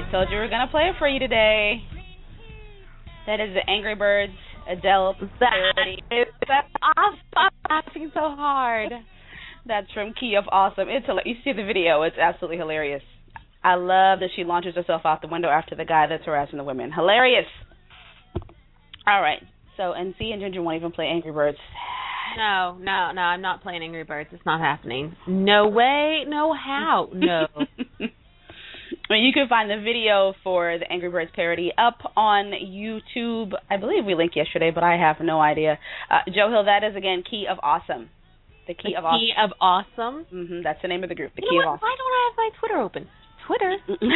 Told you we were going to play it for you today. That is the Angry Birds Adele parody. That's awesome. I'm laughing so hard. That's from Key of Awesome. You see the video. It's absolutely hilarious. I love that she launches herself out the window after the guy that's harassing the women. Hilarious. All right. So, and C and Ginger won't even play Angry Birds. No, I'm not playing Angry Birds. It's not happening. No way, no how, no. You can find the video for the Angry Birds parody up on YouTube. I believe we linked yesterday, but I have no idea. Joe Hill, that is, again, Key of Awesome. The Key of Awesome. Key of Awesome? Mm-hmm, that's the name of the group, the Key of Awesome. Why don't I have my Twitter open? Twitter?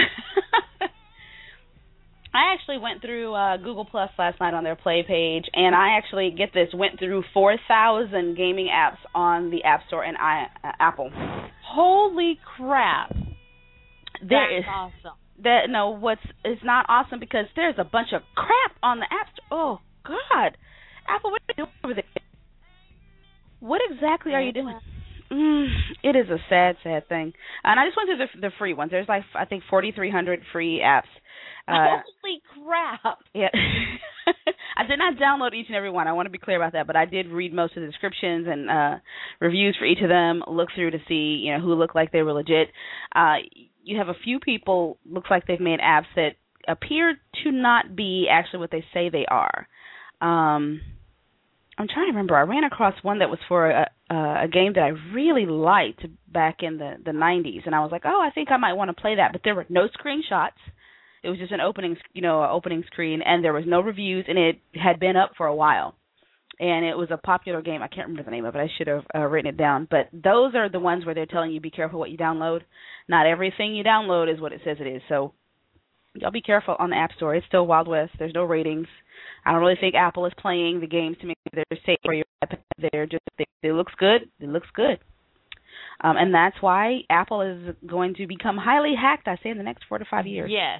I actually went through Google Plus last night on their Play page, and I actually, get this, went through 4,000 gaming apps on the App Store and Apple. Holy crap. That's awesome. It's not awesome because there's a bunch of crap on the App Store. Oh, God. Apple, what are you doing over there? What exactly are you doing? It is a sad, sad thing. And I just went through the free ones. There's, like, I think 4,300 free apps. Holy crap. Yeah. I did not download each and every one. I want to be clear about that, but I did read most of the descriptions and reviews for each of them, look through to see, who looked like they were legit. You have a few people, looks like they've made apps that appear to not be actually what they say they are. I'm trying to remember. I ran across one that was for a game that I really liked back in the 90s, and I was like, I think I might want to play that, but there were no screenshots. It was just an opening screen, and there was no reviews, and it had been up for a while. And it was a popular game. I can't remember the name of it. I should have written it down. But those are the ones where they're telling you be careful what you download. Not everything you download is what it says it is. So y'all be careful on the App Store. It's still Wild West. There's no ratings. I don't really think Apple is playing the games to make sure they're safe for your iPad. It looks good. It looks good. And that's why Apple is going to become highly hacked, I say, in the next 4 to 5 years. Yes.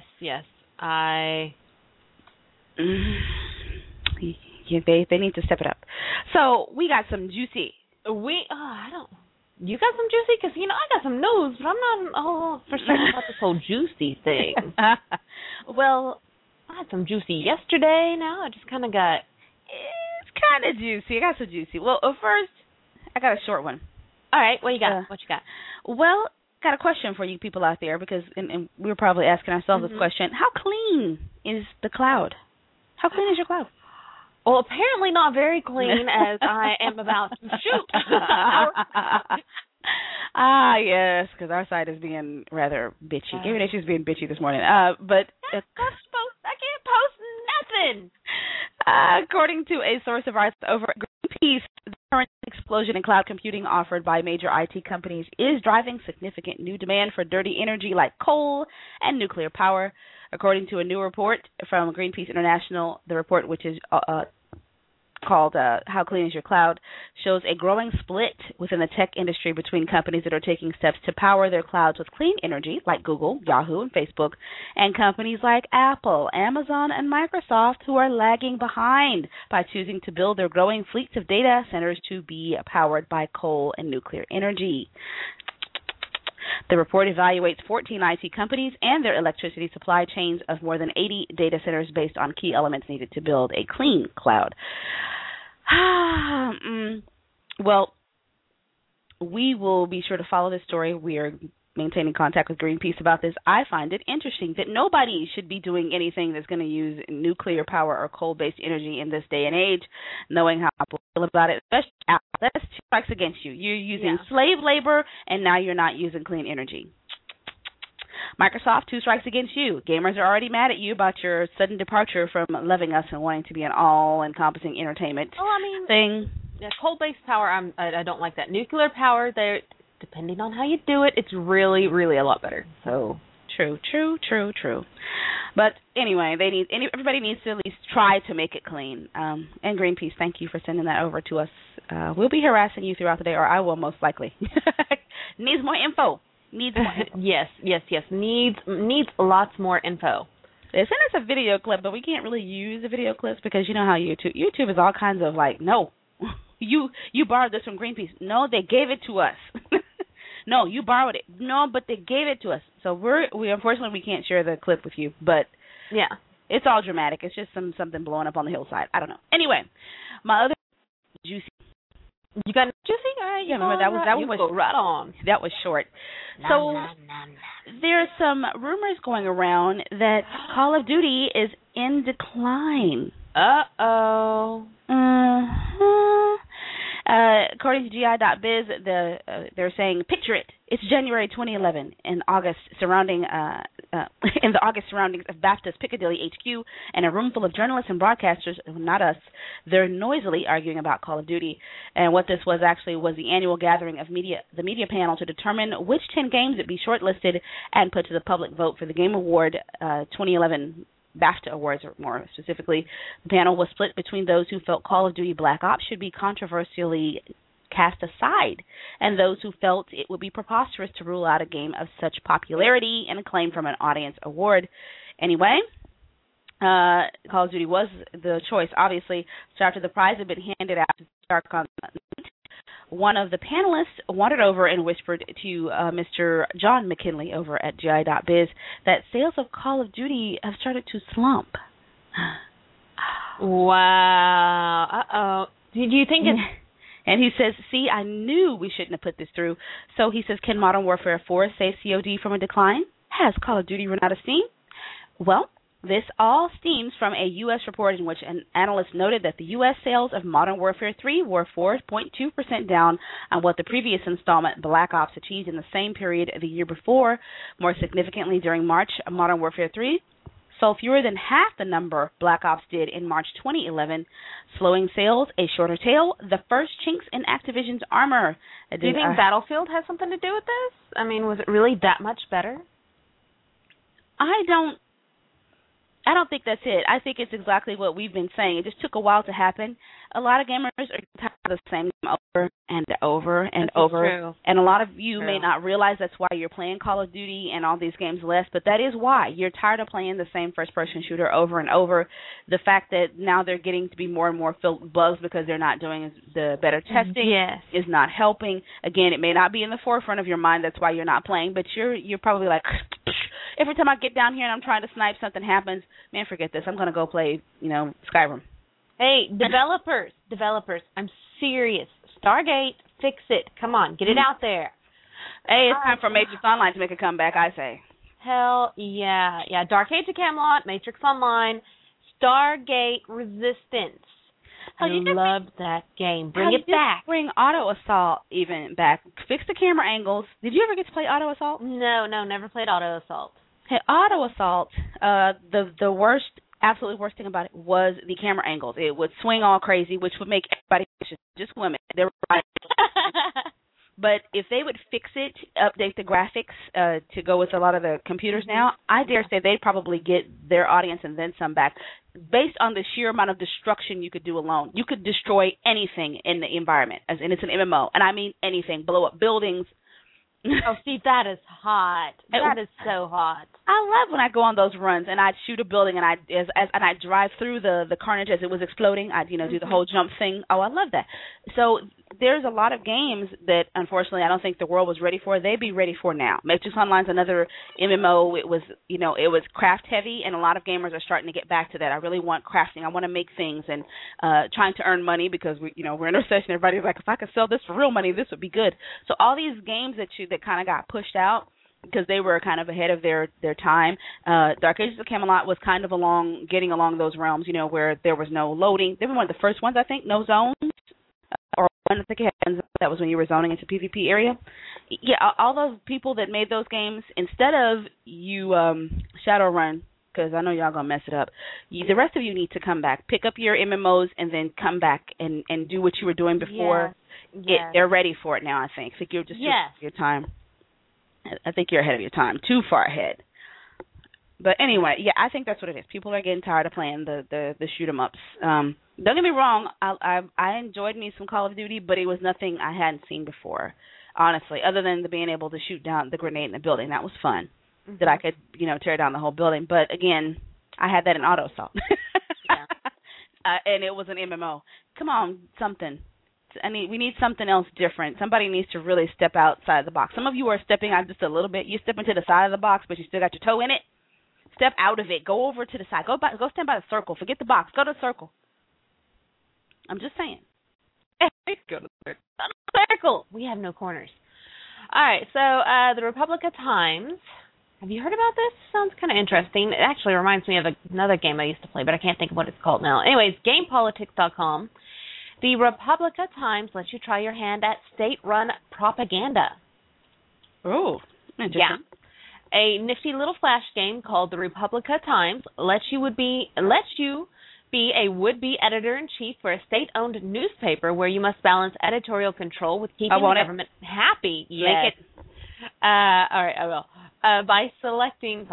They need to step it up. So we got some juicy. You got some juicy? Because, I got some news, but I'm not all for certain about this whole juicy thing. Well, I had some juicy yesterday. Now I just kind of got... It's kind of juicy. I got some juicy. Well, first, I got a short one. All right, what you got? Well, got a question for you people out there, because and we were probably asking ourselves this question. How clean is the cloud? How clean is your cloud? Well, apparently not very clean, as I am about to shoot. Yes, because our side is being rather bitchy. Gary Nation's being bitchy this morning. But I can't post nothing. According to a source of ours over at Greenpeace, the current explosion in cloud computing offered by major IT companies is driving significant new demand for dirty energy like coal and nuclear power. According to a new report from Greenpeace International, the report, which is called How Clean is Your Cloud, shows a growing split within the tech industry between companies that are taking steps to power their clouds with clean energy, like Google, Yahoo, and Facebook, and companies like Apple, Amazon, and Microsoft, who are lagging behind by choosing to build their growing fleets of data centers to be powered by coal and nuclear energy. The report evaluates 14 IT companies and their electricity supply chains of more than 80 data centers based on key elements needed to build a clean cloud. Well, we will be sure to follow this story. We are maintaining contact with Greenpeace about this. I find it interesting that nobody should be doing anything that's going to use nuclear power or coal-based energy in this day and age, knowing how people feel about it. Especially Apple. That's 2 strikes against you. You're using slave labor, and now you're not using clean energy. Microsoft, 2 strikes against you. Gamers are already mad at you about your sudden departure from loving us and wanting to be an all-encompassing entertainment thing. Yeah, coal-based power, I don't like that. Nuclear power, depending on how you do it, it's really, really a lot better. So true. But anyway, everybody needs to at least try to make it clean. And Greenpeace, thank you for sending that over to us. We'll be harassing you throughout the day, or I will most likely. Needs more info. Yes. Needs lots more info. They sent us a video clip, but we can't really use the video clips because you know how YouTube is all kinds of like, no, you borrowed this from Greenpeace. No, they gave it to us. No, you borrowed it. No, but they gave it to us. So we unfortunately we can't share the clip with you, but Yeah. it's all dramatic. It's just something blowing up on the hillside. I don't know. Anyway, my other juicy. You got juicy? All right, Yeah, remember that was go right on. That was short. Nom, So nom, nom, nom. there's some rumors going around that Call of Duty is in decline. Uh-oh. According to GI.biz, they're saying, picture it. It's January 2011 in August, surrounding in the August surroundings of BAFTA's Piccadilly HQ, and a room full of journalists and broadcasters, not us. They're noisily arguing about Call of Duty, and what this was actually was the annual gathering of the media panel to determine which 10 games would be shortlisted and put to the public vote for the Game Award 2011 BAFTA Awards, or more specifically. The panel was split between those who felt Call of Duty Black Ops should be controversially cast aside, and those who felt it would be preposterous to rule out a game of such popularity and acclaim from an audience award. Anyway, Call of Duty was the choice, obviously. So after the prize had been handed out to StarCon, one of the panelists wandered over and whispered to Mr. John McKinley over at GI.biz that sales of Call of Duty have started to slump. Wow. Uh-oh. Do you think it's... And he says, see, I knew we shouldn't have put this through. So he says, can Modern Warfare 4 save COD from a decline? Has Call of Duty run out of steam? Well, this all stems from a U.S. report in which an analyst noted that the U.S. sales of Modern Warfare 3 were 4.2% down on what the previous installment, Black Ops, achieved in the same period the year before. More significantly, during March, Modern Warfare 3 sold fewer than half the number Black Ops did in March 2011. Slowing sales, a shorter tail, the first chinks in Activision's armor. Do you think Battlefield has something to do with this? I mean, was it really that much better? I don't think that's it. I think it's exactly what we've been saying. It just took a while to happen. A lot of gamers are tired of the same game over and over and over. True. And a lot of you may not realize that's why you're playing Call of Duty and all these games less, but that is why. You're tired of playing the same first-person shooter over and over. The fact that now they're getting to be more and more filled with bugs because they're not doing the better testing is not helping. Again, it may not be in the forefront of your mind. That's why you're not playing, but you're probably like, every time I get down here and I'm trying to snipe, something happens. Man, forget this. I'm going to go play, Skyrim. Hey, developers, I'm serious. Stargate, fix it. Come on, get it out there. Hey, it's time for Matrix Online to make a comeback, I say. Hell yeah. Yeah, Dark Age of Camelot, Matrix Online, Stargate Resistance. I loved that game. Bring it back. Bring Auto Assault even back. Fix the camera angles. Did you ever get to play Auto Assault? No, never played Auto Assault. Hey, Auto Assault, the worst, absolutely worst thing about it was the camera angles. It would swing all crazy, which would make everybody just women. They were right. But if they would fix it, update the graphics to go with a lot of the computers now, I dare say they'd probably get their audience and then some back. Based on the sheer amount of destruction you could do alone. You could destroy anything in the environment, and it's an MMO. And I mean anything. Blow up buildings. Oh, see, that is hot. That is so hot. I love when I go on those runs and I'd shoot a building and I'd drive through the carnage as it was exploding. I'd do the whole jump thing. Oh, I love that. So there's a lot of games that unfortunately I don't think the world was ready for. They'd be ready for now. Matrix Online's another MMO. It was it was craft heavy, and a lot of gamers are starting to get back to that. I really want crafting. I want to make things and trying to earn money because we're in a recession. Everybody's like, if I could sell this for real money, this would be good. So all these games that kind of got pushed out because they were kind of ahead of their time. Dark Ages of Camelot was kind of getting along those realms, where there was no loading. They were one of the first ones, I think, no zones. Or one, I think it had, that was when you were zoning into PvP area. Yeah, all those people that made those games, instead of you Shadowrun, because I know y'all going to mess it up, the rest of you need to come back. Pick up your MMOs and then come back and do what you were doing before. Yes. They're ready for it now, I think. I think you're just your time. I think you're ahead of your time, too far ahead. But anyway, yeah, I think that's what it is. People are getting tired of playing the shoot 'em ups. Don't get me wrong, I enjoyed me some Call of Duty, but it was nothing I hadn't seen before, honestly, other than being able to shoot down the grenade in the building. That was fun, that I could, tear down the whole building. But again, I had that in Auto Assault. And it was an MMO. Come on, something. We need something else different. Somebody needs to really step outside the box. Some of you are stepping out just a little bit. You step into the side of the box, but you still got your toe in it. Step out of it. Go over to the side. Go stand by the circle. Forget the box. Go to the circle. I'm just saying. Go to the circle. We have no corners. All right, so the Republica Times. Have you heard about this? Sounds kind of interesting. It actually reminds me of another game I used to play, but I can't think of what it's called now. Anyways, GamePolitics.com. The Republica Times lets you try your hand at state-run propaganda. Oh, interesting. Yeah. A nifty little flash game called the Republica Times lets you be a would-be editor-in-chief for a state-owned newspaper where you must balance editorial control with keeping the government happy. Yes. Make it. All right, I will. By selecting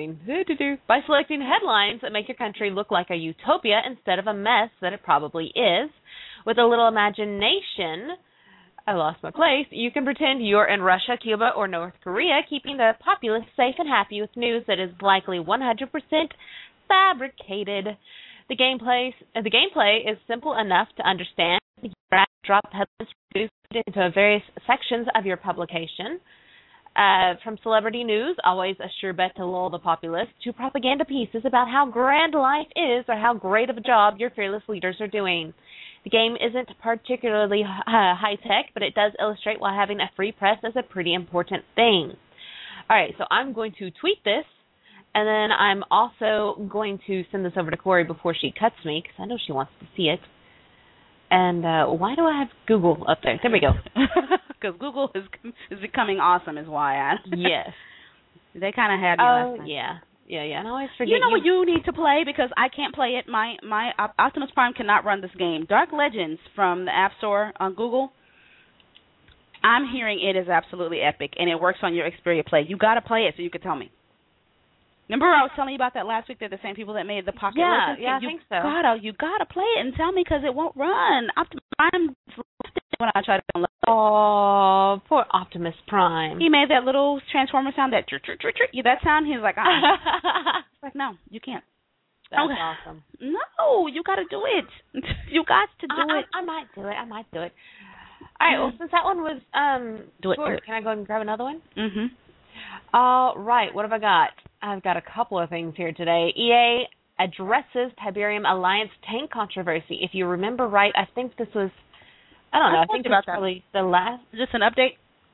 headlines that make your country look like a utopia instead of a mess that it probably is. With a little imagination, I lost my place, you can pretend you're in Russia, Cuba, or North Korea, keeping the populace safe and happy with news that is likely 100% fabricated. The gameplay is simple enough to understand. You drag and drop headlines into various sections of your publication. From celebrity news, always a sure bet to lull the populace, to propaganda pieces about how grand life is or how great of a job your fearless leaders are doing. The game isn't particularly high-tech, but it does illustrate why having a free press is a pretty important thing. All right, so I'm going to tweet this, and then I'm also going to send this over to Corey before she cuts me, because I know she wants to see it. And why do I have Google up there? There we go. Because Google is becoming awesome is why. Yes. They kind of had me last time. Yeah. And I always forget. You know what you need to play, because I can't play it. My Optimus Prime cannot run this game. Dark Legends from the App Store on Google, I'm hearing it is absolutely epic, and it works on your Xperia Play. You got to play it so you can tell me. Remember I was telling you about that last week? They're the same people that made the Pocket Legends? Yeah, I think so. You gotta play it and tell me, because it won't run. Optimus Prime when I try to download it. Oh, poor Optimus Prime. He made that little Transformer sound, that that sound. He was like, It's like, no, you can't. That's awesome. No, you got to do it. You got to do it. I might do it. All right, well, since that one was do short, it. can I go ahead and grab another one? Mm-hmm. All right, what have I got? I've got a couple of things here today. EA addresses Tiberium Alliance tank controversy. If you remember right, I think this was, I think it was probably the last. Is this an update?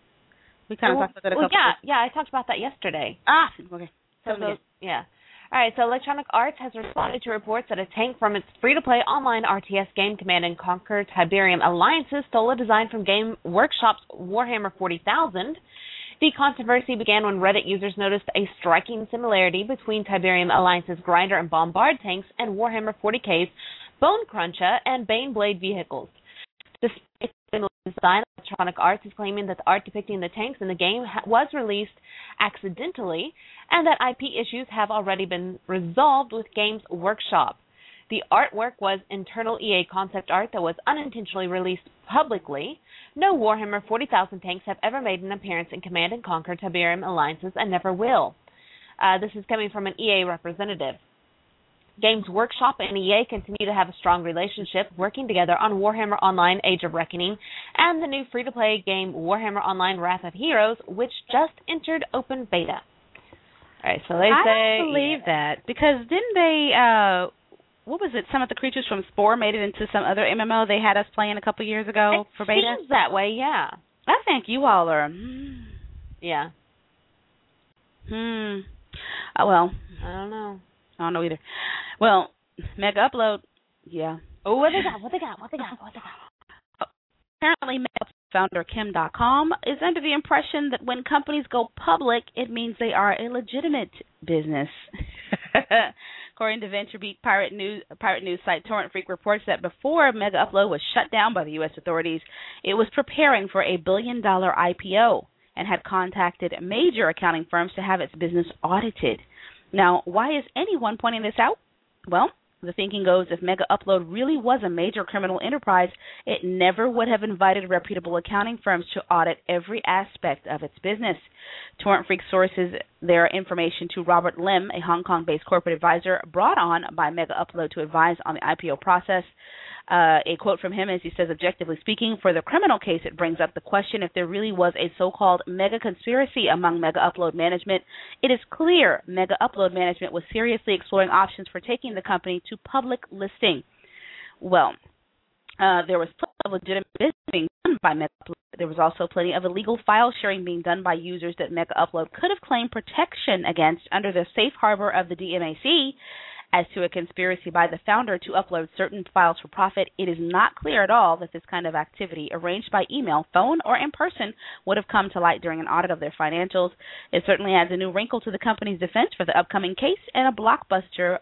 We kind of talked about that a couple times. Yeah, I talked about that yesterday. Okay. Yeah. All right, so Electronic Arts has responded to reports that a tank from its free-to-play online RTS game Command & Conquer Tiberium Alliances stole a design from Game Workshop's Warhammer 40,000. The controversy began when Reddit users noticed a striking similarity between Tiberium Alliance's Grinder and Bombard tanks and Warhammer 40k's Bone Cruncher and Baneblade vehicles. Despite the design, Electronic Arts is claiming that the art depicting the tanks in the game was released accidentally and that IP issues have already been resolved with Games Workshop. The artwork was internal EA concept art that was unintentionally released publicly. No Warhammer 40,000 tanks have ever made an appearance in Command & Conquer Tiberium Alliances and never will. This is coming from an EA representative. Games Workshop and EA continue to have a strong relationship, working together on Warhammer Online Age of Reckoning and the new free-to-play game Warhammer Online Wrath of Heroes, which just entered open beta. All right, so they say... I don't believe that, because didn't they... what was it? Some of the creatures from Spore made it into some other MMO they had us playing a couple years ago for beta? It seems that way, yeah. I think you all are... Yeah. Well... I don't know. I don't know either. Well, Mega Upload, yeah. Oh, what they got? Apparently, Mega founder Kim Dotcom is under the impression that when companies go public, it means they are a legitimate business. According to VentureBeat, pirate news site Torrent Freak reports that before Mega Upload was shut down by the U.S. authorities, it was preparing for a $1 billion IPO and had contacted major accounting firms to have its business audited. Now, why is anyone pointing this out? Well, the thinking goes if Mega Upload really was a major criminal enterprise, it never would have invited reputable accounting firms to audit every aspect of its business. Torrent Freak sources their information to Robert Lim, a Hong Kong-based corporate advisor brought on by Mega Upload to advise on the IPO process. A quote from him is, he says, objectively speaking, for the criminal case, it brings up the question if there really was a so-called mega conspiracy among Mega Upload management. It is clear Mega Upload management was seriously exploring options for taking the company to public listing. Well, there was plenty of legitimate business being done by Mega Upload. There was also plenty of illegal file sharing being done by users that Mega Upload could have claimed protection against under the safe harbor of the DMAC. As to a conspiracy by the founder to upload certain files for profit, it is not clear at all that this kind of activity, arranged by email, phone, or in person, would have come to light during an audit of their financials. It certainly adds a new wrinkle to the company's defense for the upcoming case and a blockbuster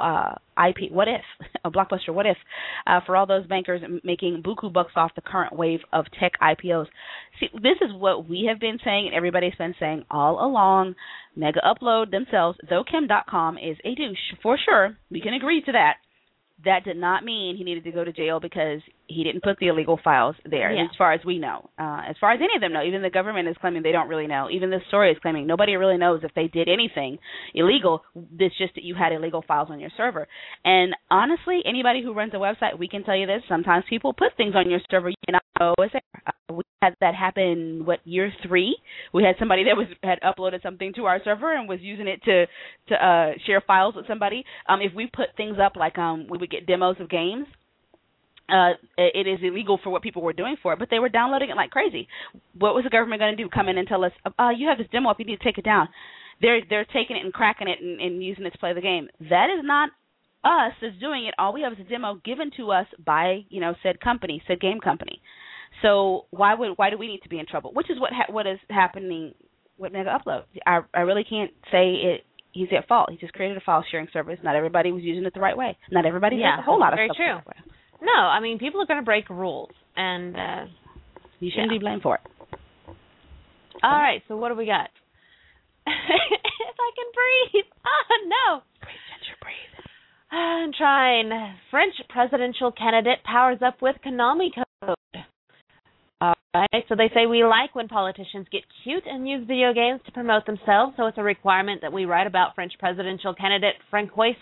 what if for all those bankers making buku bucks off the current wave of tech IPOs. See, this is what we have been saying and everybody's been saying all along. Mega Upload themselves, though Kim.com is a douche for sure, we can agree to that. That did not mean he needed to go to jail because he didn't put the illegal files there, as far as we know. As far as any of them know, even the government is claiming they don't really know. Even this story is claiming nobody really knows if they did anything illegal. It's just that you had illegal files on your server. And honestly, anybody who runs a website, we can tell you this. Sometimes people put things on your server you cannot know is there. We had that happen, year 3? We had somebody that had uploaded something to our server and was using it to share files with somebody. If we put things up like we would get demos of games, it is illegal for what people were doing for it, but they were downloading it like crazy. What was the government going to do? Come in and tell us, you have this demo up, you need to take it down. They're taking it and cracking it and using it to play the game. That is not us that's doing it. All we have is a demo given to us by said company, said game company. So why do we need to be in trouble? Which is what is happening with Mega Upload. I really can't say he's at fault. He just created a file sharing service. Not everybody was using it the right way. Not everybody does a whole lot of stuff. Very true. No, I mean, people are going to break rules, and you shouldn't be blamed for it. All right, so what do we got? If I can breathe. Oh, no. Breathe. I'm trying. French presidential candidate powers up with Konami code. All right, so they say we like when politicians get cute and use video games to promote themselves, so it's a requirement that we write about French presidential candidate Francois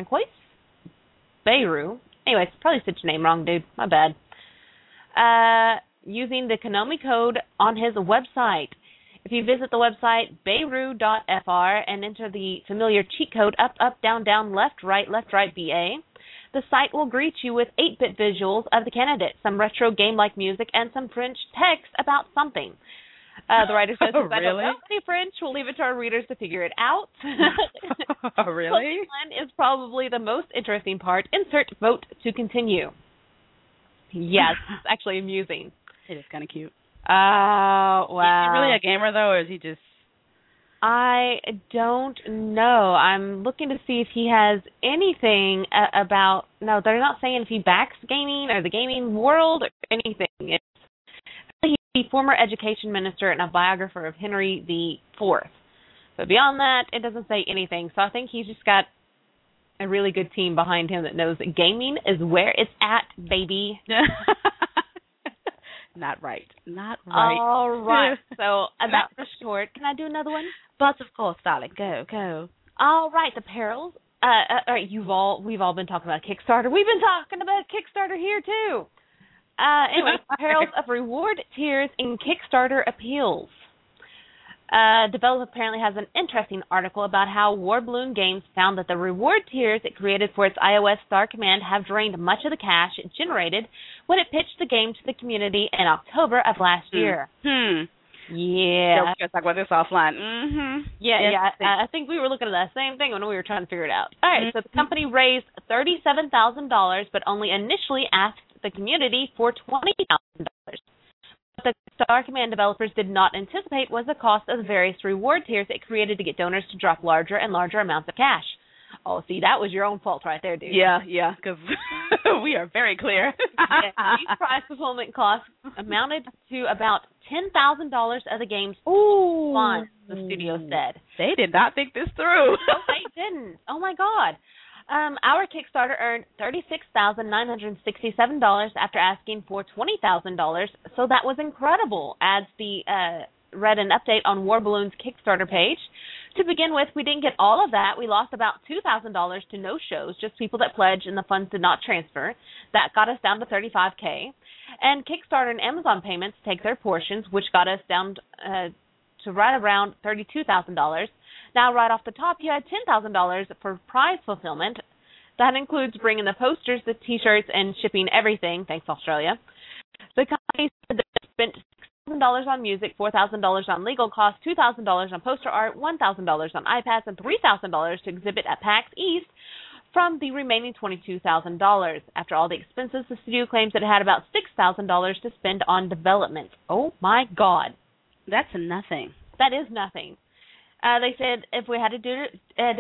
Bayrou. Anyways, probably said your name wrong, dude. My bad. Using the Konami code on his website. If you visit the website Bayrou.fr and enter the familiar cheat code up, down, left, right, BA, the site will greet you with 8-bit visuals of the candidate, some retro game-like music, and some French text about something. The writer says, really? I don't know any French. We'll leave it to our readers to figure it out. Really? This is probably the most interesting part. Insert vote to continue. Yes, it's actually amusing. It is kind of cute. Oh, wow. Is he really a gamer, though, or is he just... I don't know. I'm looking to see if he has anything about... No, they're not saying if he backs gaming or the gaming world or anything. He's the former education minister and a biographer of Henry IV. But beyond that, it doesn't say anything. So I think he's just got a really good team behind him that knows that gaming is where it's at, baby. Not right. All right. So that's the short. Can I do another one? But of course, darling. Go. All right. The perils. All right. We've all been talking about Kickstarter. We've been talking about Kickstarter here too. Anyway, perils of reward tiers in Kickstarter appeals. Develop apparently has an interesting article about how Warbloom Games found that the reward tiers it created for its iOS Star Command have drained much of the cash it generated when it pitched the game to the community in October of last year. Yeah. We're going to talk about this offline. Mm-hmm. Yeah. I think we were looking at that same thing when we were trying to figure it out. All right, so the company raised $37,000, but only initially asked the community for $20,000. What the Star Command developers did not anticipate was the cost of the various reward tiers it created to get donors to drop larger and larger amounts of cash. Oh, see, that was your own fault right there, dude. Yeah, because we are very clear. These prize fulfillment costs amounted to about $10,000 of the game's funds, the studio said. They did not think this through. No, they didn't. Oh, my God. Our Kickstarter earned $36,967 after asking for $20,000, so that was incredible, adds the read an update on Warbloom's Kickstarter page. To begin with, we didn't get all of that. We lost about $2,000 to no shows, just people that pledged and the funds did not transfer. That got us down to $35K. And Kickstarter and Amazon payments take their portions, which got us down to right around $32,000. Now, right off the top, you had $10,000 for prize fulfillment. That includes bringing the posters, the T-shirts, and shipping everything. Thanks, Australia. The company said that they spent $6,000 on music, $4,000 on legal costs, $2,000 on poster art, $1,000 on iPads, and $3,000 to exhibit at PAX East from the remaining $22,000. After all the expenses, the studio claims that it had about $6,000 to spend on development. Oh, my God. That's nothing. That is nothing. They said if we had to do it,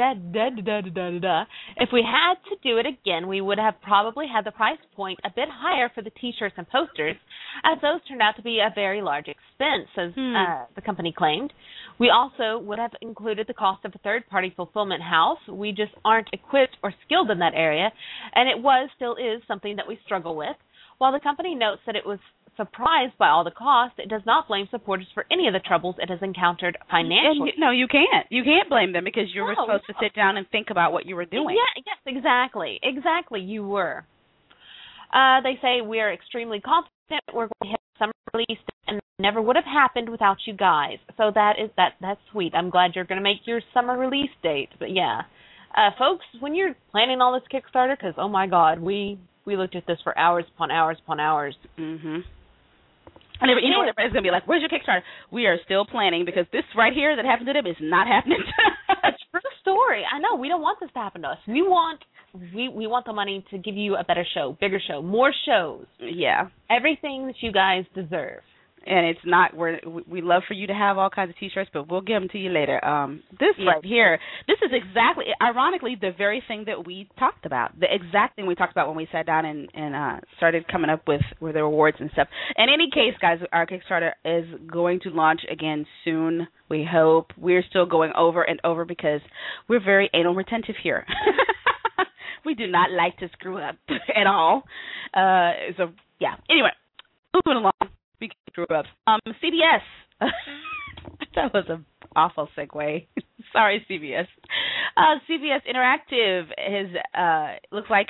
if we had to do it again, we would have probably had the price point a bit higher for the T-shirts and posters, as those turned out to be a very large expense, as the company claimed. We also would have included the cost of a third-party fulfillment house. We just aren't equipped or skilled in that area, and it still is something that we struggle with. While the company notes that it was surprised by all the costs, it does not blame supporters for any of the troubles it has encountered financially. No, you can't. You can't blame them because you were supposed to sit down and think about what you were doing. Yeah, yes, exactly. Exactly, you were. They say we are extremely confident we're going to hit summer release, and it never would have happened without you guys. So that's sweet. I'm glad you're going to make your summer release date. But yeah, folks, when you're planning all this Kickstarter, because oh my God, we looked at this for hours upon hours upon hours. Mm-hmm. And everybody's going to be like, where's your Kickstarter? We are still planning because this right here that happened to them is not happening to us. It's true story. I know. We don't want this to happen to us. We want the money to give you a better show, bigger show, more shows. Yeah. Everything that you guys deserve. And it's not, we love for you to have all kinds of T-shirts, but we'll give them to you later. This right here, this is exactly, ironically, the very thing that we talked about, the exact thing we talked about when we sat down and started coming up with the awards and stuff. In any case, guys, our Kickstarter is going to launch again soon, we hope. We're still going over and over because we're very anal retentive here. We do not like to screw up at all. So, yeah. Anyway, moving along. CBS. That was an awful segue. Sorry, CBS. CBS Interactive looks like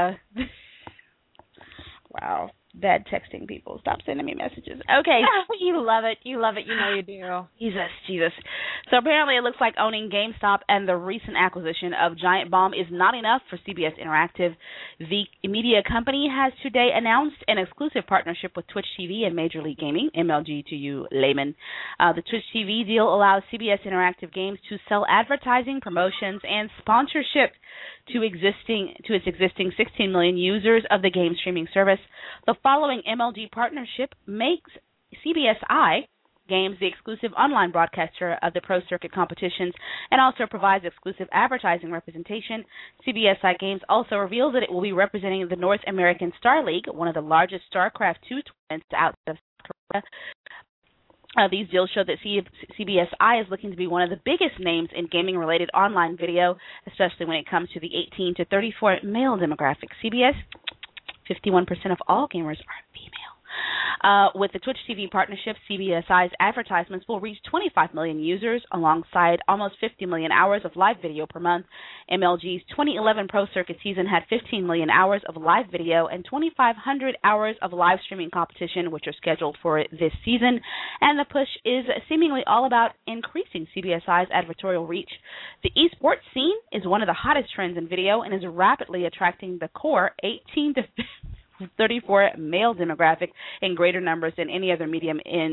wow. Bad texting people. Stop sending me messages. Okay. You love it. You love it. You know you do. Jesus. So apparently it looks like owning GameStop and the recent acquisition of Giant Bomb is not enough for CBS Interactive. The media company has today announced an exclusive partnership with Twitch TV and Major League Gaming, MLG to you layman. The Twitch TV deal allows CBS Interactive Games to sell advertising, promotions, and sponsorship to its existing 16 million users of the game streaming service. The following MLG partnership makes CBSI Games the exclusive online broadcaster of the Pro Circuit competitions and also provides exclusive advertising representation. CBSI Games also reveals that it will be representing the North American Star League, one of the largest StarCraft II tournaments outside of South Korea. These deals show that CBSI is looking to be one of the biggest names in gaming-related online video, especially when it comes to the 18 to 34 male demographic. CBS, 51% of all gamers are female. With the Twitch TV partnership, CBSI's advertisements will reach 25 million users alongside almost 50 million hours of live video per month. MLG's 2011 Pro Circuit season had 15 million hours of live video and 2,500 hours of live streaming competition, which are scheduled for this season. And the push is seemingly all about increasing CBSI's advertorial reach. The esports scene is one of the hottest trends in video and is rapidly attracting the core 18 to 34 male demographic in greater numbers than any other medium in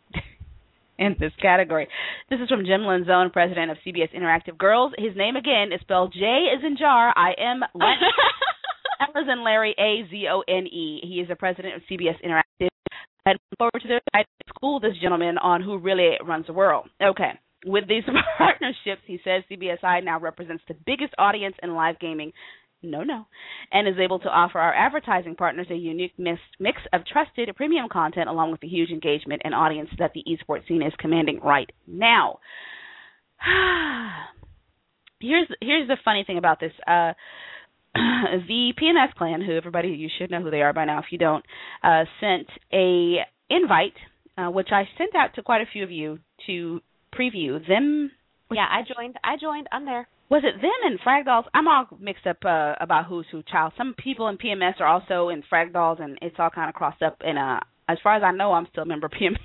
this category. This is from Jim Lanzone, president of CBS Interactive Girls. His name again is spelled J as in jar, I-M, L as in Larry, A-Z-O-N-E. He is the president of CBS Interactive. I look forward to school this gentleman on who really runs the world. Okay. With these partnerships, he says CBSI now represents the biggest audience in live gaming. And is able to offer our advertising partners a unique mix of trusted premium content along with the huge engagement and audience that the esports scene is commanding right now. Here's the funny thing about this. The PNS clan, who everybody, you should know who they are by now if you don't, sent a invite, which I sent out to quite a few of you to preview them Yeah, I joined. I'm there. Was it them and Frag Dolls? I'm all mixed up about who's who, child. Some people in PMS are also in Frag Dolls, and it's all kind of crossed up. And as far as I know, I'm still a member of PMS.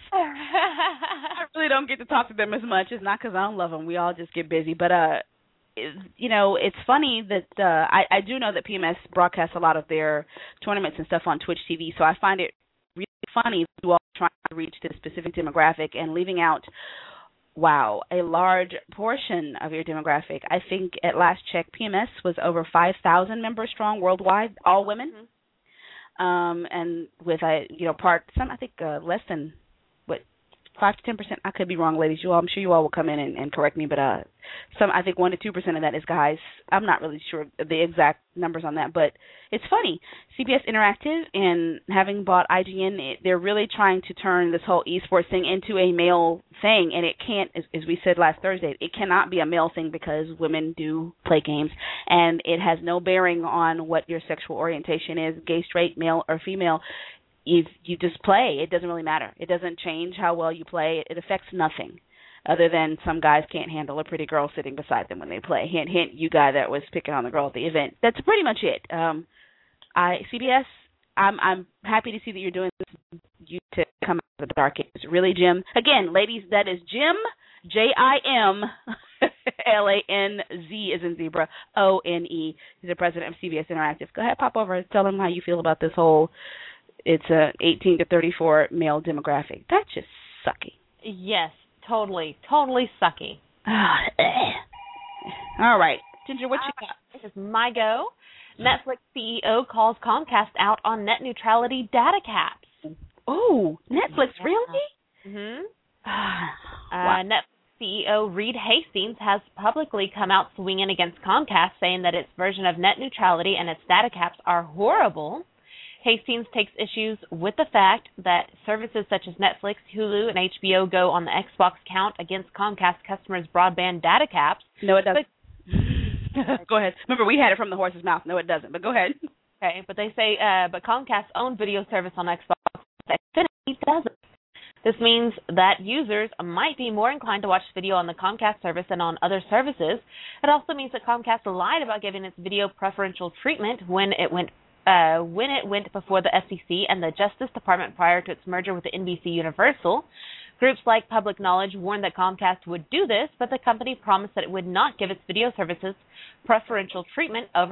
I really don't get to talk to them as much. It's not because I don't love them. We all just get busy. But it's funny that I do know that PMS broadcasts a lot of their tournaments and stuff on Twitch TV. So I find it really funny that you all are trying to reach this specific demographic and leaving out, wow, a large portion of your demographic. I think at last check, PMS was over 5,000 members strong worldwide, all women. Mm-hmm. And with I think less than 5 to 10%. I could be wrong, ladies. I'm sure you all will come in and correct me, but I think 1 to 2% of that is guys. I'm not really sure the exact numbers on that, but it's funny. CBS Interactive, and having bought IGN, they're really trying to turn this whole esports thing into a male thing, and it can't, as we said last Thursday, it cannot be a male thing because women do play games, and it has no bearing on what your sexual orientation is, gay, straight, male, or female. You just play. It doesn't really matter. It doesn't change how well you play. It affects nothing other than some guys can't handle a pretty girl sitting beside them when they play. Hint, hint, you guy that was picking on the girl at the event. That's pretty much it. CBS, I'm happy to see that you're doing this. You to come out of the dark ages. Really, Jim? Again, ladies, that is Jim, Jim, Lanz, as in zebra, One. He's the president of CBS Interactive. Go ahead, pop over and tell him how you feel about this whole... It's a 18 to 34 male demographic. That's just sucky. Yes, totally sucky. All right, Ginger, what you got? This is my go. Netflix CEO calls Comcast out on net neutrality data caps. Oh, Netflix, really? Mm-hmm. Wow. Netflix CEO Reed Hastings has publicly come out swinging against Comcast, saying that its version of net neutrality and its data caps are horrible. Hastings takes issues with the fact that services such as Netflix, Hulu, and HBO Go on the Xbox count against Comcast customers' broadband data caps. No, it doesn't. Go ahead. Remember, we had it from the horse's mouth. No, it doesn't, but go ahead. Okay, but they say, but Comcast's own video service on Xbox Xfinity doesn't. This means that users might be more inclined to watch video on the Comcast service than on other services. It also means that Comcast lied about giving its video preferential treatment when it went before the FCC and the Justice Department prior to its merger with the NBC Universal. Groups like Public Knowledge warned that Comcast would do this, but the company promised that it would not give its video services preferential treatment over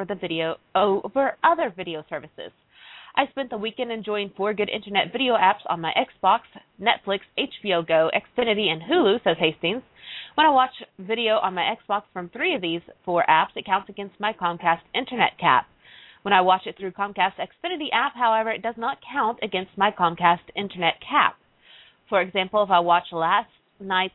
other video services. I spent the weekend enjoying 4 good internet video apps on my Xbox, Netflix, HBO Go, Xfinity, and Hulu, says Hastings. When I watch video on my Xbox from 3 of these 4 apps, it counts against my Comcast internet cap. When I watch it through Comcast Xfinity app, however, it does not count against my Comcast internet cap. For example, if I watch last night's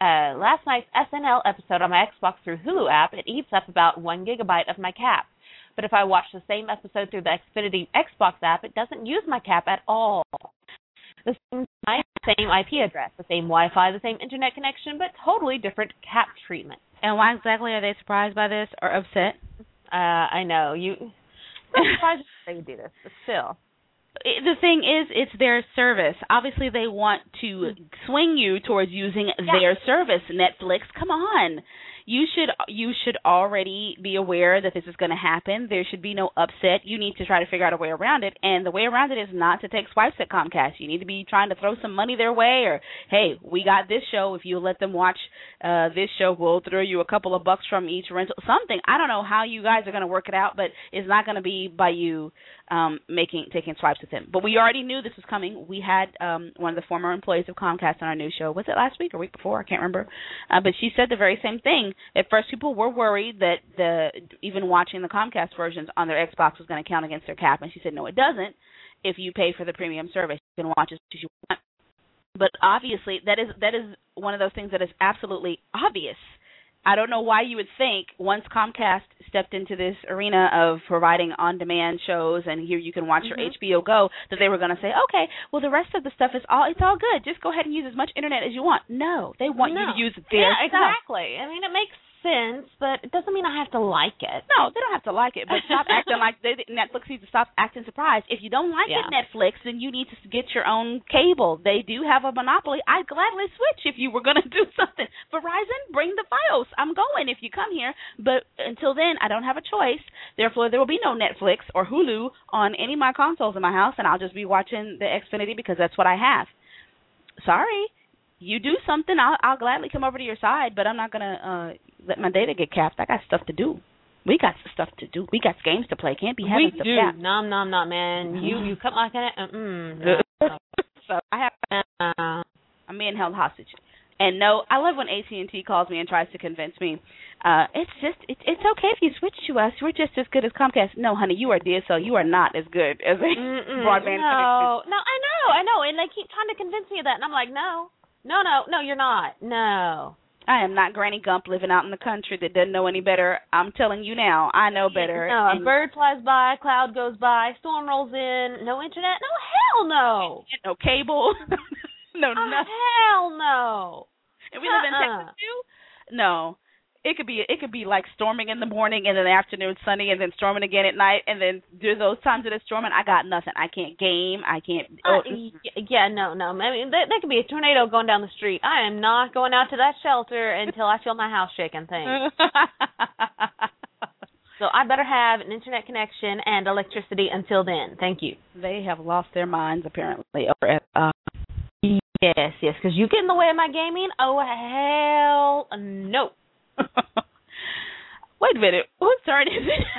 SNL episode on my Xbox through Hulu app, it eats up about 1 gigabyte of my cap. But if I watch the same episode through the Xfinity Xbox app, it doesn't use my cap at all. The same IP address, the same Wi-Fi, the same internet connection, but totally different cap treatment. And why exactly are they surprised by this or upset? I know. I'm surprised they would do this, but still. The thing is, it's their service. Obviously, they want to swing you towards using their service. Netflix, come on. You should already be aware that this is going to happen. There should be no upset. You need to try to figure out a way around it, and the way around it is not to take swipes at Comcast. You need to be trying to throw some money their way, or, hey, we got this show. If you let them watch this show, we'll throw you a couple of bucks from each rental. Something. I don't know how you guys are going to work it out, but it's not going to be by you taking swipes with them. But we already knew this was coming. We had one of the former employees of Comcast on our new show. Was it last week or week before? I can't remember. But she said the very same thing. At first, people were worried that even watching the Comcast versions on their Xbox was going to count against their cap, and she said, no, it doesn't. If you pay for the premium service, you can watch as much as you want. But obviously, that is one of those things that is absolutely obvious. I don't know why you would think once Comcast stepped into this arena of providing on-demand shows and here you can watch your HBO Go that they were going to say, okay, well, the rest of the stuff it's all good. Just go ahead and use as much internet as you want. No, they want you to use their stuff. Exactly. I mean, it makes sense, but it doesn't mean I have to like it. No, they don't have to like it, but stop acting like Netflix needs to stop acting surprised. If you don't like it, Netflix, then you need to get your own cable. They do have a monopoly. I'd gladly switch if you were going to do something. Verizon, bring the Fios. I'm going if you come here, but until then, I don't have a choice. Therefore, there will be no Netflix or Hulu on any of my consoles in my house, and I'll just be watching the Xfinity because that's what I have. Sorry. You do something, I'll gladly come over to your side, but I'm not going to let my data get capped. I got stuff to do. We got stuff to do. We got games to play. Can't be having stuff capped. We do. Nom, man. You cut my kind of, So I have, I'm being held hostage. And no, I love when AT&T calls me and tries to convince me. It's okay if you switch to us. We're just as good as Comcast. No, honey, you are DSL. You are not as good as a broadband connection. No, I know. And they keep trying to convince me of that. And I'm like, no, you're not. No. I am not Granny Gump living out in the country that doesn't know any better. I'm telling you now, I know better. No, a bird flies by, cloud goes by, storm rolls in, no internet. No, hell no. No cable. No, nothing. Hell no. And we live in Texas too? No. It could be like storming in the morning and in the afternoon sunny and then storming again at night, and then do those times that it's storming, I got nothing. I can't game. I can't. No. I mean, there could be a tornado going down the street. I am not going out to that shelter until I feel my house shaking. Things. So I better have an internet connection and electricity until then. Thank you. They have lost their minds apparently over at. Yes, because you get in the way of my gaming. Oh hell no. Wait a minute. Whose turn is it?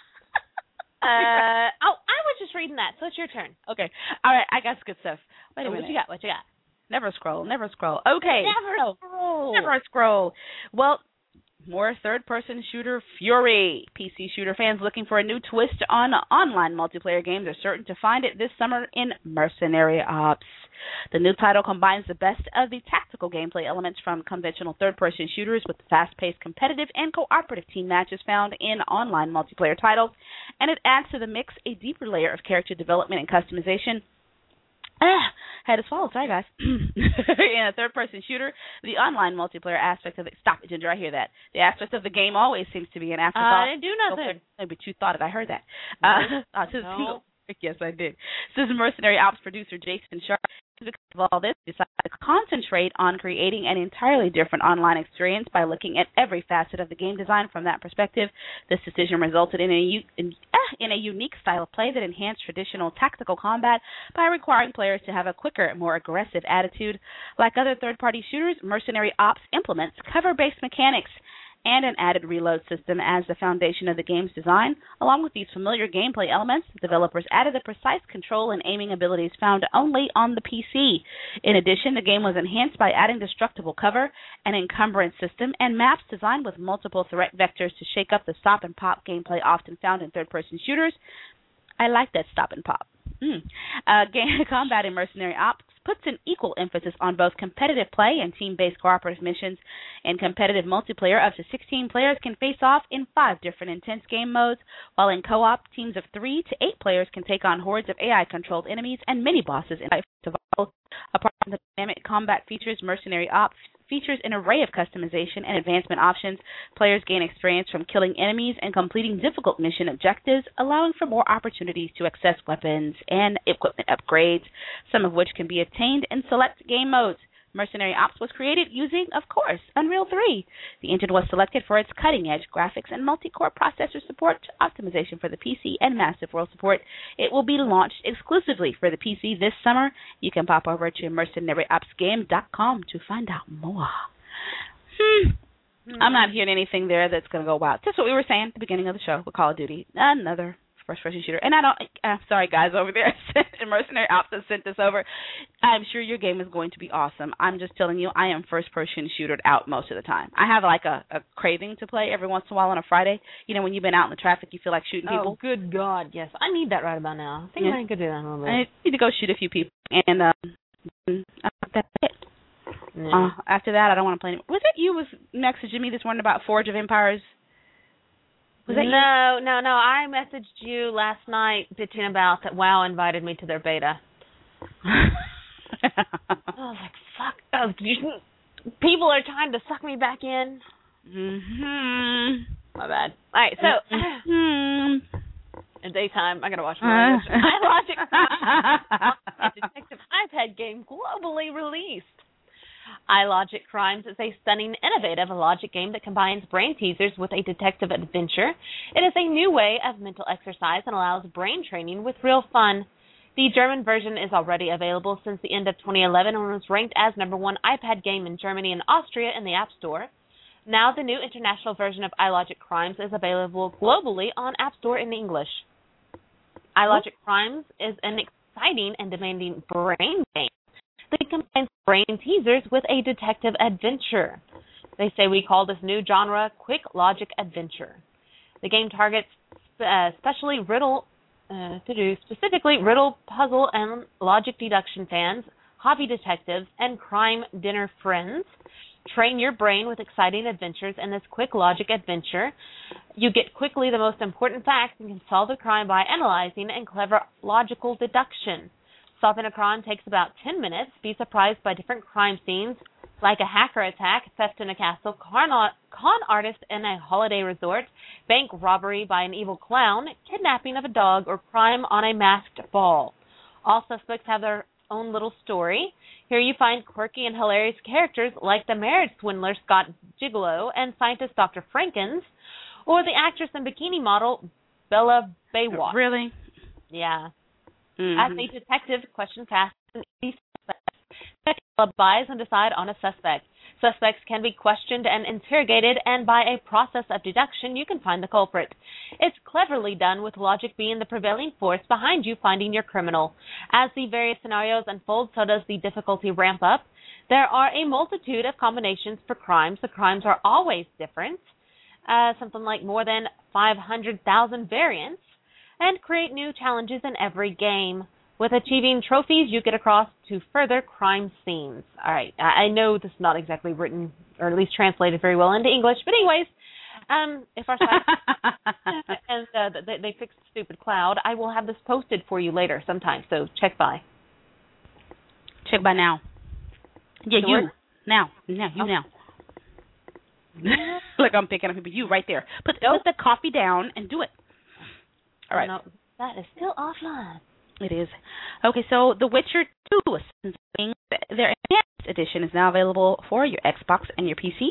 I was just reading that, so it's your turn. Okay. All right, I got some good stuff. Wait a minute. What you got? Never scroll. Okay. Never scroll. Well, more third-person shooter fury. PC shooter fans looking for a new twist on online multiplayer games are certain to find it this summer in Mercenary Ops. The new title combines the best of the tactical gameplay elements from conventional third-person shooters with fast-paced competitive and cooperative team matches found in online multiplayer titles, and it adds to the mix a deeper layer of character development and customization. Had to swallow. Sorry, guys. In a third-person shooter, the online multiplayer aspect of it... Stop it, Ginger. I hear that. The aspect of the game always seems to be an afterthought. I didn't do nothing. But you thought it. I heard that. No. Yes, I did. This is Mercenary Ops producer Jason Sharp. Because of all this, decided to concentrate on creating an entirely different online experience by looking at every facet of the game design from that perspective. This decision resulted in a unique style of play that enhanced traditional tactical combat by requiring players to have a quicker, more aggressive attitude. Like other third-party shooters, Mercenary Ops implements cover-based mechanics and an added reload system as the foundation of the game's design. Along with these familiar gameplay elements, the developers added the precise control and aiming abilities found only on the PC. In addition, the game was enhanced by adding destructible cover, an encumbrance system, and maps designed with multiple threat vectors to shake up the stop and pop gameplay often found in third-person shooters. I like that stop and pop. Combat in Mercenary Ops puts an equal emphasis on both competitive play and team-based cooperative missions. In competitive multiplayer, up to 16 players can face off in 5 different intense game modes, while in co-op, teams of 3 to 8 players can take on hordes of AI-controlled enemies and mini-bosses in survival. Apart from the dynamic combat features, Mercenary Ops features an array of customization and advancement options. Players gain experience from killing enemies and completing difficult mission objectives, allowing for more opportunities to access weapons and equipment upgrades, some of which can be obtained in select game modes. Mercenary Ops was created using, of course, Unreal 3. The engine was selected for its cutting-edge graphics and multi-core processor support, optimization for the PC, and massive world support. It will be launched exclusively for the PC this summer. You can pop over to mercenaryopsgame.com to find out more. I'm not hearing anything there that's going to go wild. Just what we were saying at the beginning of the show with Call of Duty. Another first-person shooter. And I'm sorry, guys, over there. Mercenary Ops has sent this over. I'm sure your game is going to be awesome. I'm just telling you, I am first-person shootered out most of the time. I have like a craving to play every once in a while on a Friday. You know, when you've been out in the traffic, you feel like shooting people. Oh, good God, yes. I need that right about now. I think I could do that a little bit. I need to go shoot a few people. And that's it. Yeah. After that, I don't want to play anymore. Was it you was messaging me this morning about Forge of Empires? Was that you? No. I messaged you last night bitching about that WoW invited me to their beta. I was like, fuck. People are trying to suck me back in. My bad. All right, so in daytime, I gotta watch more. iLogic Crimes, a detective iPad game globally released. iLogic Crimes is a stunning, innovative logic game that combines brain teasers with a detective adventure. It is a new way of mental exercise and allows brain training with real fun. The German version is already available since the end of 2011 and was ranked as #1 iPad game in Germany and Austria in the App Store. Now the new international version of iLogic Crimes is available globally on App Store in English. iLogic Crimes is an exciting and demanding brain game that combines brain teasers with a detective adventure. They say we call this new genre quick logic adventure. The game targets specifically riddle, puzzle, and logic deduction fans, hobby detectives, and crime dinner friends. Train your brain with exciting adventures in this quick logic adventure. You get quickly the most important facts and can solve the crime by analyzing and clever logical deduction. Solving a crime takes about 10 minutes. Be surprised by different crime scenes, like a hacker attack, theft in a castle, con artist in a holiday resort, bank robbery by an evil clown, kidnapping of a dog, or crime on a masked ball. All suspects have their own little story. Here you find quirky and hilarious characters like the marriage swindler Scott Gigolo and scientist Dr. Frankens, or the actress and bikini model Bella Baywatch. Really? Yeah. As a detective, question tasks and easy suspects. Check alibis and decide on a suspect. Suspects can be questioned and interrogated, and by a process of deduction, you can find the culprit. It's cleverly done, with logic being the prevailing force behind you finding your criminal. As the various scenarios unfold, so does the difficulty ramp up. There are a multitude of combinations for crimes. The crimes are always different, something like more than 500,000 variants, and create new challenges in every game. With achieving trophies, you get across to further crime scenes. All right, I know this is not exactly written, or at least translated very well into English, but anyways, if our site and they fixed the stupid cloud, I will have this posted for you later sometime, so check by. Check by now. Yeah, The you. word? Now. Look, I'm picking up people. You right there. Put the coffee down and do it. All right. No, that is still offline. It is. Okay, so The Witcher 2, their Enhanced Edition, is now available for your Xbox and your PC.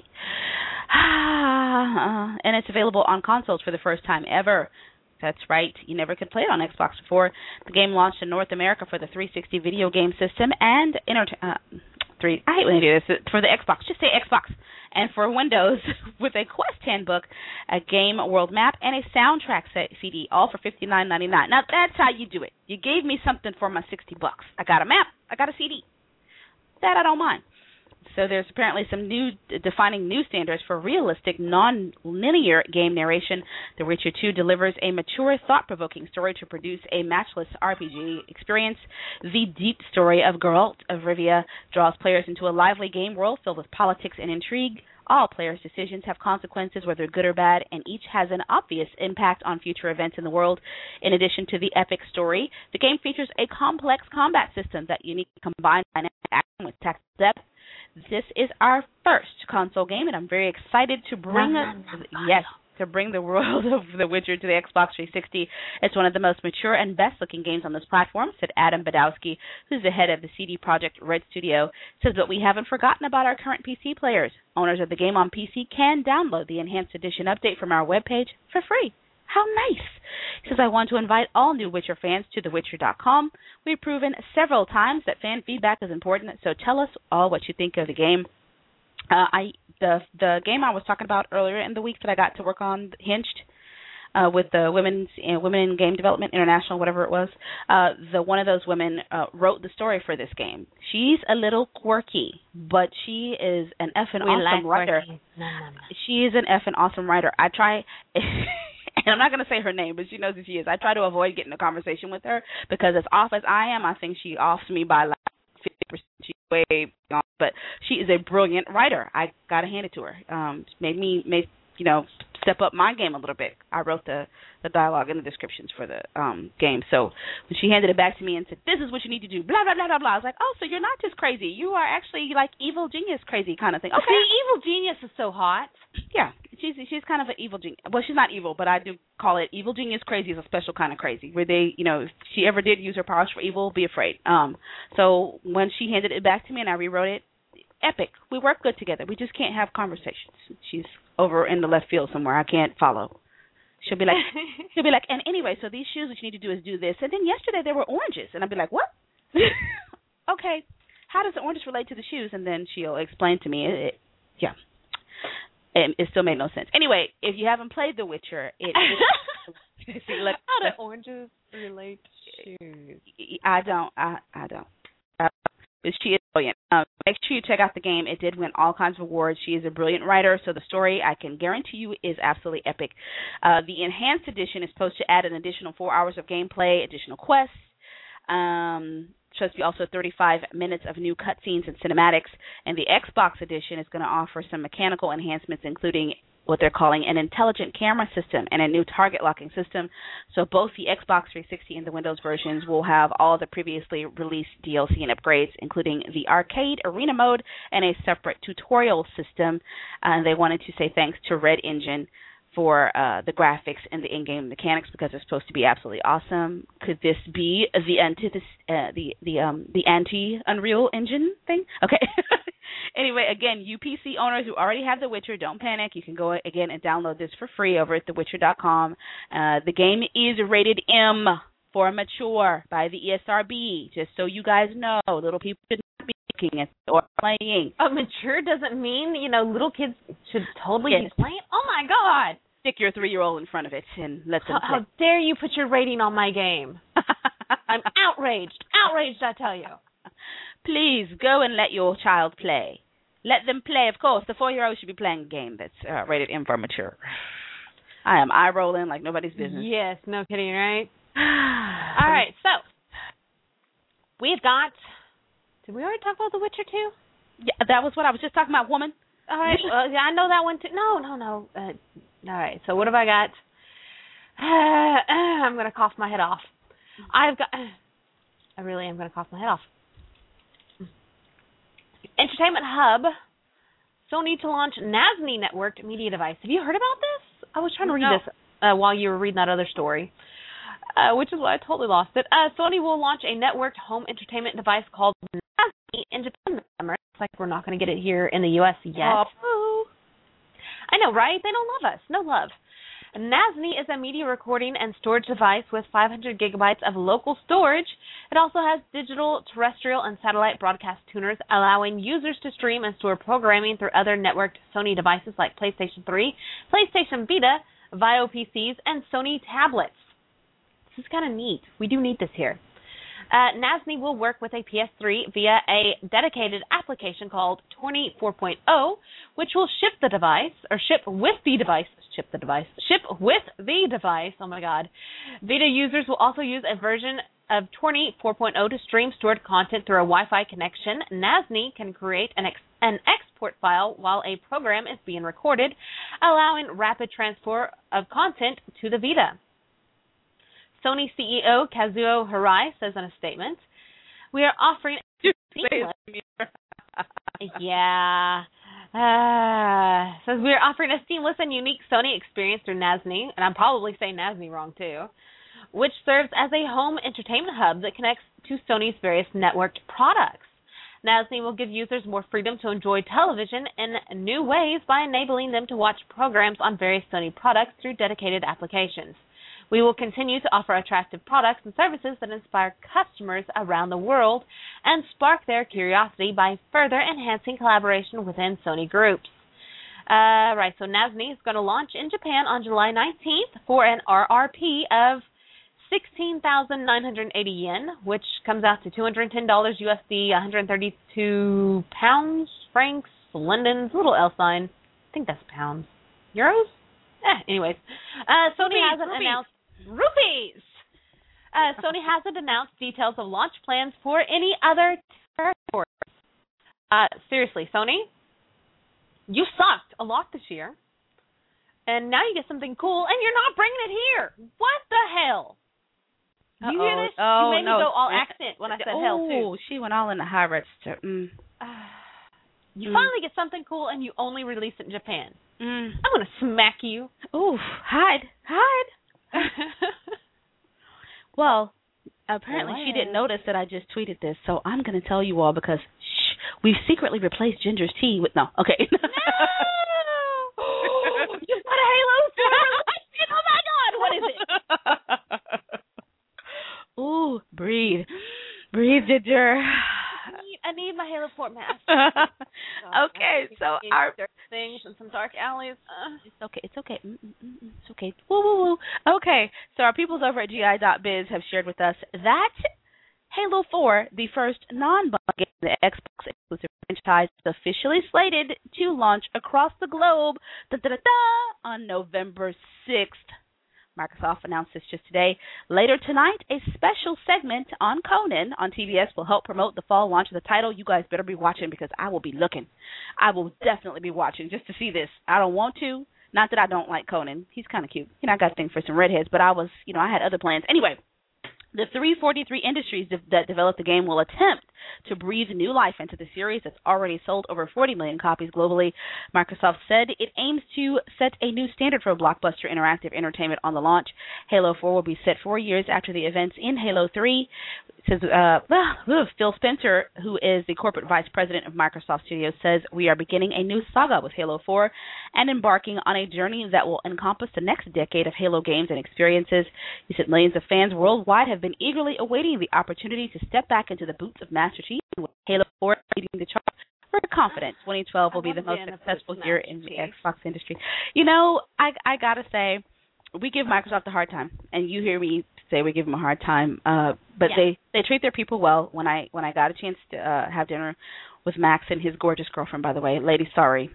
And it's available on consoles for the first time ever. That's right. You never could play it on Xbox before. The game launched in North America for the 360 video game system and I hate when I do this. For the Xbox. Just say Xbox. And for Windows, with a Quest handbook, a game world map, and a soundtrack CD, all for $59.99. Now, that's how you do it. You gave me something for my $60. I got a map. I got a CD. That I don't mind. So there's apparently some defining new standards for realistic, non-linear game narration. The Witcher 2 delivers a mature, thought-provoking story to produce a matchless RPG experience. The deep story of Geralt of Rivia draws players into a lively game world filled with politics and intrigue. All players' decisions have consequences, whether good or bad, and each has an obvious impact on future events in the world. In addition to the epic story, the game features a complex combat system that uniquely combines dynamic action with tactical depth. This is our first console game, and I'm very excited to bring the world of The Witcher to the Xbox 360. It's one of the most mature and best-looking games on this platform, said Adam Badowski, who's the head of the CD Projekt Red Studio. Says, but we haven't forgotten about our current PC players. Owners of the game on PC can download the Enhanced Edition update from our webpage for free. How nice. He says, I want to invite all new Witcher fans to thewitcher.com. We've proven several times that fan feedback is important, so tell us all what you think of the game. The game I was talking about earlier in the week that I got to work on, Hinged, with the Women in Game Development International, whatever it was, one of those women wrote the story for this game. She's a little quirky, but she is an effing awesome writer. No. She is an effing awesome writer. I try... And I'm not going to say her name, but she knows who she is. I try to avoid getting a conversation with her because as off as I am, I think she offs me by like 50%. She's way off, but she is a brilliant writer. I got to hand it to her. Made step up my game a little bit. I wrote the dialogue and the descriptions for the game. So when she handed it back to me and said, "This is what you need to do," blah blah blah blah blah, I was like, "Oh, so you're not just crazy. You are actually like evil genius crazy kind of thing." Okay. See, evil genius is so hot. Yeah, she's kind of an evil genius. Well, she's not evil, but I do call it evil genius crazy. Is a special kind of crazy where they, if she ever did use her powers for evil, be afraid. So when she handed it back to me and I rewrote it, epic. We work good together. We just can't have conversations. She's over in the left field somewhere. I can't follow. She'll be like, and anyway, so these shoes, what you need to do is do this. And then yesterday there were oranges, and I'll be like, what? Okay, how does the oranges relate to the shoes? And then she'll explain to me. It still made no sense. Anyway, if you haven't played The Witcher, how do oranges relate to shoes? I don't. She is brilliant. Make sure you check out the game. It did win all kinds of awards. She is a brilliant writer, so the story, I can guarantee you, is absolutely epic. The Enhanced Edition is supposed to add an additional 4 hours of gameplay, additional quests. Supposed to be also 35 minutes of new cutscenes and cinematics. And the Xbox Edition is going to offer some mechanical enhancements, including what they're calling an intelligent camera system and a new target locking system. So both the Xbox 360 and the Windows versions will have all the previously released DLC and upgrades, including the arcade arena mode and a separate tutorial system. And they wanted to say thanks to Red Engine for the graphics and the in-game mechanics because they're supposed to be absolutely awesome. Could this be the anti-Unreal Engine thing? Okay. Anyway, again, you PC owners who already have The Witcher, don't panic. You can go again and download this for free over at thewitcher.com. The game is rated M for mature by the ESRB, just so you guys know. Little people should not be looking at or playing. Mature doesn't mean, little kids should totally be playing? Oh, my God. Stick your 3-year-old in front of it and let them play. How dare you put your rating on my game? I'm outraged. Outraged, I tell you. Please go and let your child play. Let them play. Of course, the 4-year-old should be playing a game that's rated M for mature. I am eye-rolling like nobody's business. Yes, no kidding, right? All right, so we've got... Did we already talk about The Witcher 2? Yeah, that was what I was just talking about, woman. All right, yeah, I know that one too. No. All right, so what have I got? I'm going to cough my head off. I really am going to cough my head off. Entertainment Hub, Sony to launch NASNI networked media device. Have you heard about this? I was trying to read this while you were reading that other story, which is why I totally lost it. Sony will launch a networked home entertainment device called NASNI in Japan. It's like we're not going to get it here in the U.S. yet. Oh. I know, right? They don't love us. No love. NASNI is a media recording and storage device with 500 gigabytes of local storage. It also has digital, terrestrial, and satellite broadcast tuners, allowing users to stream and store programming through other networked Sony devices like PlayStation 3, PlayStation Vita, Vio PCs, and Sony tablets. This is kind of neat. We do need this here. NASNI will work with a PS3 via a dedicated application called Tourney 4.0, which will ship with the device. Oh my God. Vita users will also use a version of Tourney 4.0 to stream stored content through a Wi-Fi connection. NASNI can create an export file while a program is being recorded, allowing rapid transfer of content to the Vita. Sony CEO Kazuo Hirai says in a statement, "We are offering says we are offering a seamless and unique Sony experience through NASNI," and I'm probably saying NASNI wrong too, "which serves as a home entertainment hub that connects to Sony's various networked products. NASNI will give users more freedom to enjoy television in new ways by enabling them to watch programs on various Sony products through dedicated applications. We will continue to offer attractive products and services that inspire customers around the world and spark their curiosity by further enhancing collaboration within Sony groups." Right, so NASNI is going to launch in Japan on July 19th for an RRP of 16,980 yen, which comes out to $210 USD, 132 pounds, francs, London's, little L sign. I think that's pounds. Euros? Anyways, Sony hasn't announced rupees. Sony hasn't announced details of launch plans for any other territories. Seriously, Sony, you sucked a lot this year. And now you get something cool, and you're not bringing it here. What the hell? You hear this? Oh, you made me go all accent when I said hell, too. Oh, she went all in the high register. You finally get something cool, and you only release it in Japan. I'm going to smack you. Ooh, hide. Well, apparently she didn't notice that I just tweeted this, so I'm going to tell you all because, we've secretly replaced Ginger's tea with, no, okay. No! You got a Halo 4? Oh, my God, what is it? Ooh, breathe, Ginger. I need my Halo 4 mask. Okay, so our things and some dark alleys. It's okay. It's okay. Woo. Okay, so our peoples over at GI.biz have shared with us that Halo 4, the first non-bundle game in the Xbox exclusive franchise, is officially slated to launch across the globe on November 6th. Microsoft announced this just today. Later tonight, a special segment on Conan on TBS will help promote the fall launch of the title. You guys better be watching because I will be looking. I will definitely be watching just to see this. I don't want to. Not that I don't like Conan. He's kind of cute. I got a thing for some redheads, but I had other plans. Anyway, the 343 Industries that developed the game will attempt to breathe new life into the series that's already sold over 40 million copies globally. Microsoft said it aims to set a new standard for blockbuster interactive entertainment on the launch. Halo 4 will be set 4 years after the events in Halo 3. Says Phil Spencer, who is the corporate vice president of Microsoft Studios, says we are beginning a new saga with Halo 4 and embarking on a journey that will encompass the next decade of Halo games and experiences. He said millions of fans worldwide have been eagerly awaiting the opportunity to step back into the boots of Master Chief, with Halo 4 leading the charge. We're confident 2012 will be the most successful year in the Xbox industry. I gotta say, we give Microsoft a hard time, and you hear me say we give them a hard time. But they treat their people well. When I got a chance to have dinner with Max and his gorgeous girlfriend, by the way, lady, sorry.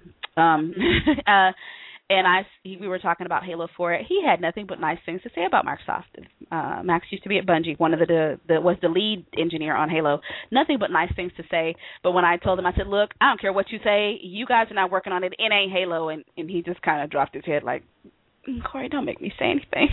And we were talking about Halo 4. He had nothing but nice things to say about Microsoft. Max used to be at Bungie, one of was the lead engineer on Halo. Nothing but nice things to say. But when I told him, I said, "Look, I don't care what you say. You guys are not working on it. It ain't Halo." And he just kind of dropped his head like, "Corey, don't make me say anything."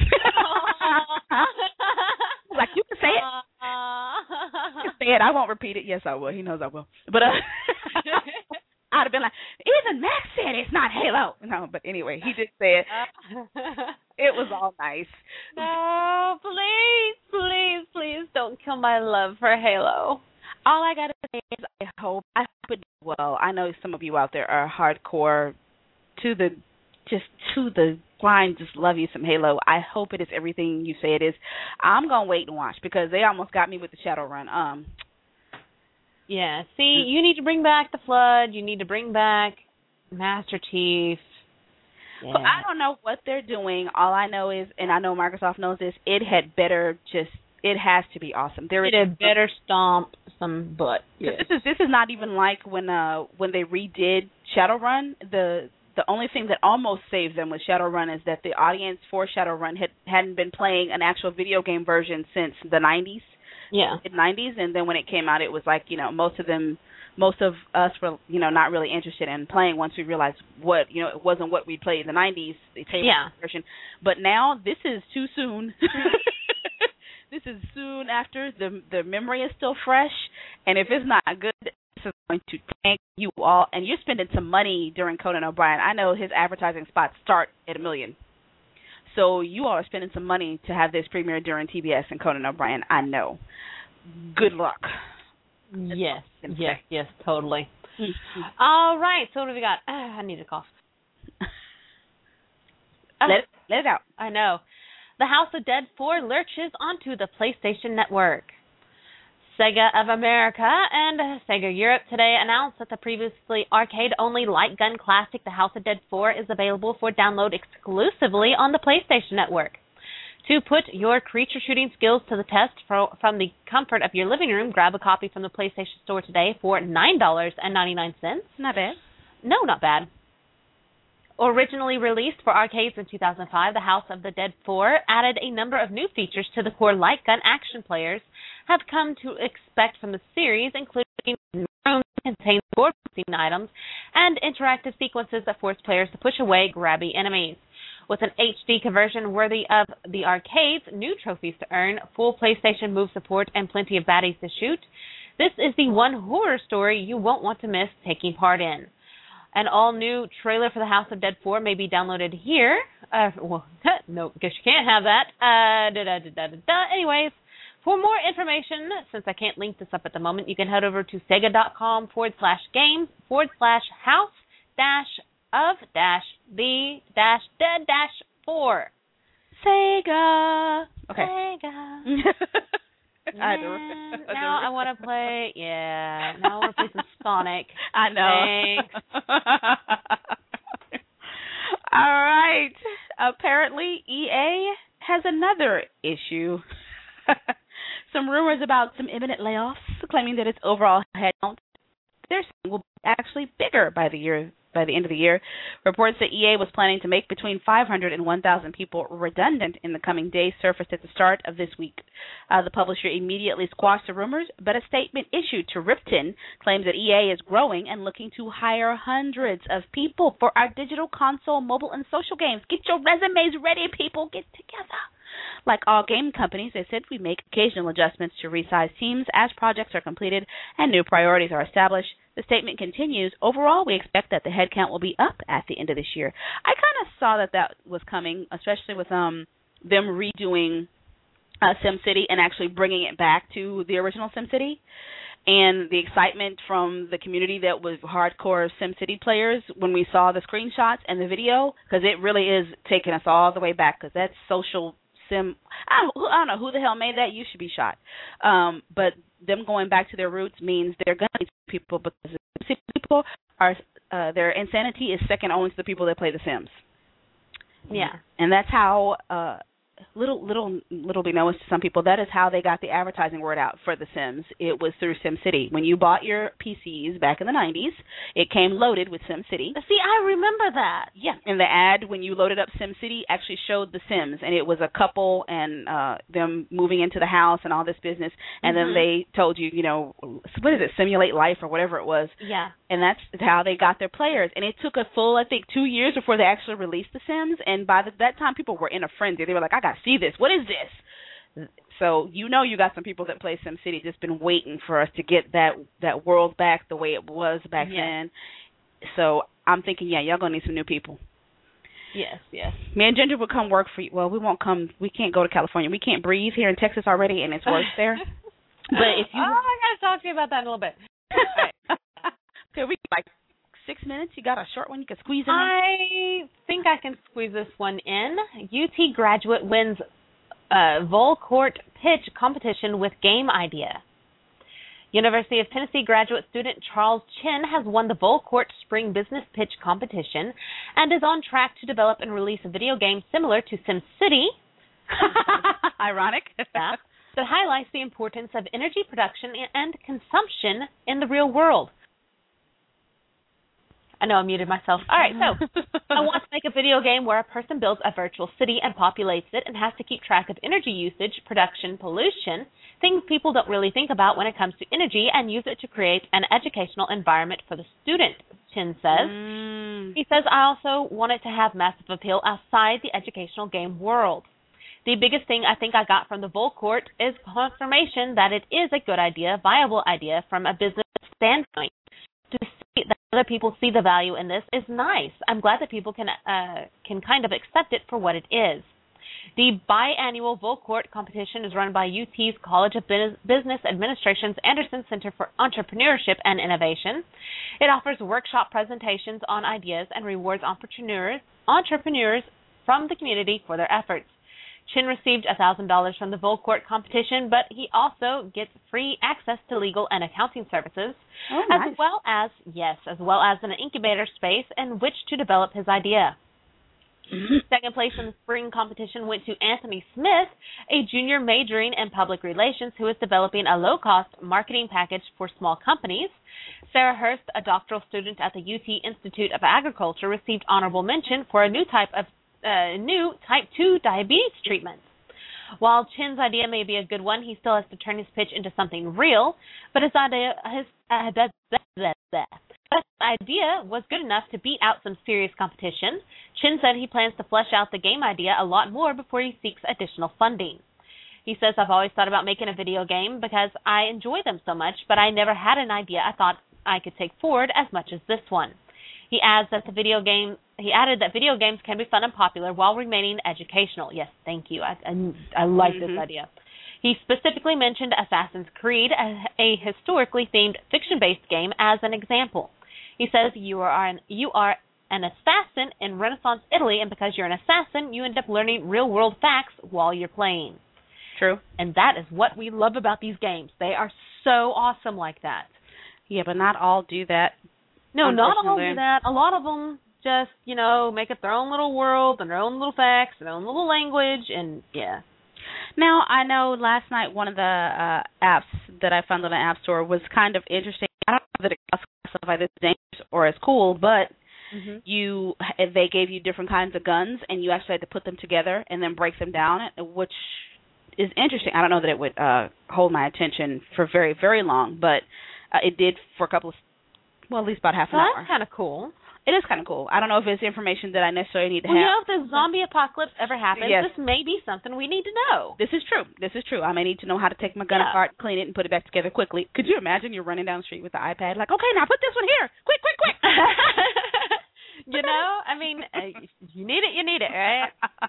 Like, you can say it. You can say it. I won't repeat it. Yes, I will. He knows I will. But I'd have been like, even Max said it's not Halo. No, but anyway, he did say it. It was all nice. No, please don't kill my love for Halo. All I gotta say is I hope it does well. I know some of you out there are hardcore to the grind, just love you some Halo. I hope it is everything you say it is. I'm gonna wait and watch because they almost got me with the Shadowrun. Yeah, see, you need to bring back the Flood. You need to bring back Master Chief. Yeah. But I don't know what they're doing. All I know is, and I know Microsoft knows this, it has to be awesome. It had better stomp some butt. Yes. This is not even like when they redid Shadowrun. The only thing that almost saved them with Shadowrun is that the audience for Shadowrun hadn't been playing an actual video game version since the 90s. Yeah. Mid-90s, and then when it came out, it was like, most of us were, not really interested in playing once we realized it wasn't what we played in the 90s, the table version. But now, this is too soon. This is soon after. The memory is still fresh, and if it's not good, this is going to tank you all. And you're spending some money during Conan O'Brien. I know his advertising spots start at $1 million. So you all are spending some money to have this premiere during TBS and Conan O'Brien. I know. Good luck. Yes, totally. Mm-hmm. All right, so what have we got? I need a cough. Let it out. I know. The House of Dead 4 lurches onto the PlayStation Network. Sega of America and Sega Europe today announced that the previously arcade-only light gun classic The House of Dead 4 is available for download exclusively on the PlayStation Network. To put your creature shooting skills to the test from the comfort of your living room, grab a copy from the PlayStation Store today for $9.99. Not bad. No, not bad. Originally released for arcades in 2005, The House of the Dead 4 added a number of new features to the core light gun action players have come to expect from the series, including rooms that contain sword-boosting items and interactive sequences that force players to push away grabby enemies. With an HD conversion worthy of the arcades, new trophies to earn, full PlayStation Move support, and plenty of baddies to shoot, this is the one horror story you won't want to miss taking part in. An all-new trailer for The House of Dead 4 may be downloaded here. No, guess you can't have that. Anyways, for more information, since I can't link this up at the moment, you can head over to sega.com/games/house-of-the-dead-4. Sega. Okay. Sega. Now I want to play. Now I want to play some Sonic. I know. Thanks. All right. Apparently, EA has another issue. Some rumors about some imminent layoffs, claiming that its overall headcount will be actually bigger by the end of the year. Reports that EA was planning to make between 500 and 1,000 people redundant in the coming days surfaced at the start of this week. The publisher immediately squashed the rumors, but a statement issued to Ripton claims that EA is growing and looking to hire hundreds of people for our digital console, mobile, and social games. Get your resumes ready, people. Get together. Like all game companies, they said we make occasional adjustments to resize teams as projects are completed and new priorities are established. The statement continues, overall, we expect that the headcount will be up at the end of this year. I kind of saw that was coming, especially with them redoing SimCity and actually bringing it back to the original SimCity. And the excitement from the community that was hardcore SimCity players when we saw the screenshots and the video, because it really is taking us all the way back, because that's social Sim. I don't know who the hell made that. You should be shot. But them going back to their roots means they're going to need people, because the people are their insanity is second only to the people that play The Sims. Yeah, and that's how little be known to some people. That is how they got the advertising word out for The Sims. It was through SimCity. When you bought your PCs back in the 90s, it came loaded with SimCity. See, I remember that. Yeah, and the ad when you loaded up SimCity actually showed The Sims, and it was a couple and them moving into the house and all this business, and then they told you, what is it, simulate life or whatever it was. Yeah. And that's how they got their players. And it took a full, I think, 2 years before they actually released The Sims, and by that time people were in a frenzy. They were like, I got to see this. What is this? So you got some people that play SimCity just been waiting for us to get that world back the way it was back then. So I'm thinking, y'all going to need some new people. Yes. Me and Ginger will come work for you. Well, we won't come. We can't go to California. We can't breathe here in Texas already, and it's worse there. But if you... I got to talk to you about that in a little bit. All right. Okay, we like 6 minutes. You got a short one you can squeeze in? I think I can squeeze this one in. UT graduate wins Volcourt pitch competition with game idea. University of Tennessee graduate student Charles Chin has won the Volcourt Spring Business Pitch competition and is on track to develop and release a video game similar to SimCity. Ironic. That highlights the importance of energy production and consumption in the real world. I know I muted myself. All right, so I want to make a video game where a person builds a virtual city and populates it and has to keep track of energy usage, production, pollution, things people don't really think about when it comes to energy, and use it to create an educational environment for the student, Chin says. He says, I also want it to have massive appeal outside the educational game world. The biggest thing I think I got from the Volcourt is confirmation that it is a good idea, viable idea from a business standpoint. To see that other people see the value in this is nice. I'm glad that people can kind of accept it for what it is. The biannual Volcourt competition is run by UT's College of Business Administration's Anderson Center for Entrepreneurship and Innovation. It offers workshop presentations on ideas and rewards entrepreneurs from the community for their efforts. Chin received $1,000 from the Volcourt competition, but he also gets free access to legal and accounting services, as well as an incubator space in which to develop his idea. Second place in the spring competition went to Anthony Smith, a junior majoring in public relations who is developing a low-cost marketing package for small companies. Sarah Hurst, a doctoral student at the UT Institute of Agriculture, received honorable mention for a new type 2 diabetes treatment. While Chin's idea may be a good one, he still has to turn his pitch into something real, but his idea was good enough to beat out some serious competition. Chin said he plans to flesh out the game idea a lot more before he seeks additional funding. He says, I've always thought about making a video game because I enjoy them so much, but I never had an idea I thought I could take forward as much as this one. He added that video games can be fun and popular while remaining educational. Yes, thank you. I like this idea. He specifically mentioned Assassin's Creed, a historically themed fiction-based game, as an example. He says you are an assassin in Renaissance Italy, and because you're an assassin, you end up learning real-world facts while you're playing. True. And that is what we love about these games. They are so awesome like that. Yeah, but not all do that. No, not all do that. A lot of them just, make up their own little world and their own little facts, their own little language, and yeah. Now, I know last night one of the apps that I found on the App Store was kind of interesting. I don't know that it classified as dangerous or as cool, but they gave you different kinds of guns, and you actually had to put them together and then break them down, which is interesting. I don't know that it would hold my attention for very, very long, but it did for at least about half an hour. That's kind of cool. It is kind of cool. I don't know if it's information that I necessarily need to have. If the zombie apocalypse ever happens, this may be something we need to know. This is true. I may need to know how to take my gun apart, clean it, and put it back together quickly. Could you imagine you're running down the street with the iPad, like, okay, now put this one here. Quick. You need it, right?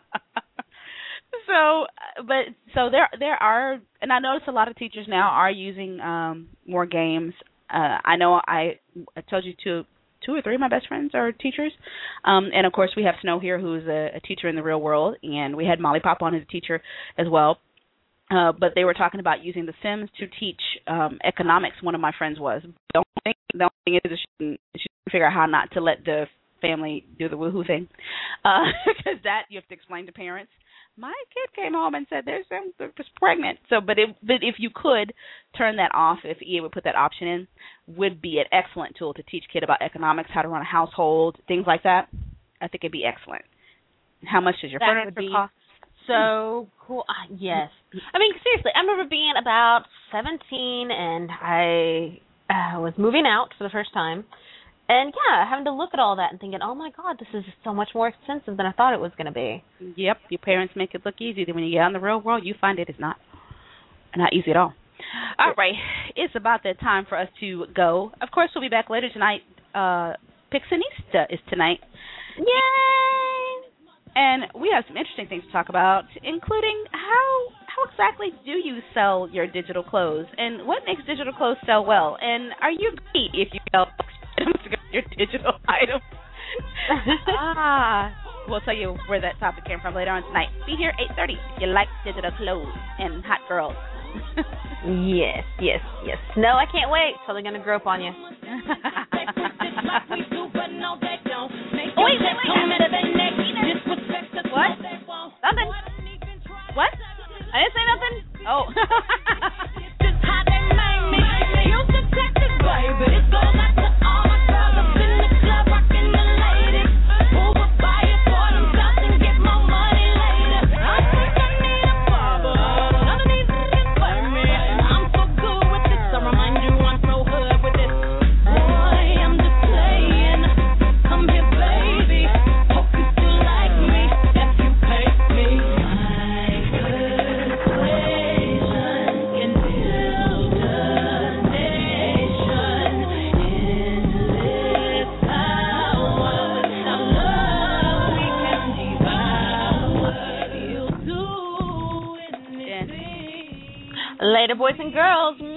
So there are, and I notice a lot of teachers now are using more games. I know I told you two or three of my best friends are teachers. And, of course, we have Snow here, who's a teacher in the real world, and we had Molly Pop on as a teacher as well. But they were talking about using The Sims to teach economics, one of my friends was. The only thing is she can figure out how not to let the family do the woohoo thing, because that you have to explain to parents. My kid came home and said they're pregnant. But if you could turn that off, if EA would put that option in, would be an excellent tool to teach kid about economics, how to run a household, things like that. I think it'd be excellent. How much does your furniture cost? So cool. Yes. Seriously, I remember being about 17 and I was moving out for the first time. And, having to look at all that and thinking, oh, my God, this is so much more expensive than I thought it was going to be. Yep, your parents make it look easy. Then when you get out in the real world, you find it is not easy at all. All right, it's about that time for us to go. Of course, we'll be back later tonight. Pixinista is tonight. Yay! And we have some interesting things to talk about, including how exactly do you sell your digital clothes, and what makes digital clothes sell well, and are you great if you sell items to your digital items? We'll tell you where that topic came from later on tonight. Be here 8:30 if you like digital clothes and hot girls. Yes. No, I can't wait till they're going to grope on you. Wait. What? Nothing. What? I didn't say nothing. Oh. Later, boys and girls.